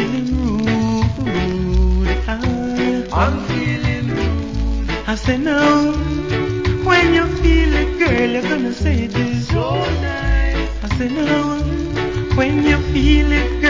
feeling rude. I'm feeling rude. I say no. When you feel it, girl, you're gonna say it is So nice. I say no. When you feel it,